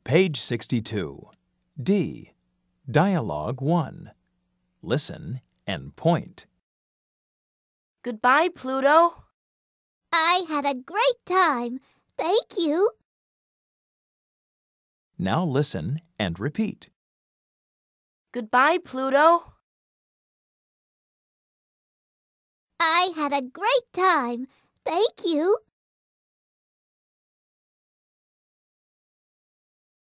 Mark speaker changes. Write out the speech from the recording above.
Speaker 1: Page 62. D. Dialogue 1. Listen and point.
Speaker 2: Goodbye, Pluto.
Speaker 3: I had a great time. Thank you.
Speaker 1: Now listen and repeat.
Speaker 2: Goodbye, Pluto.
Speaker 3: I had a great time. Thank you.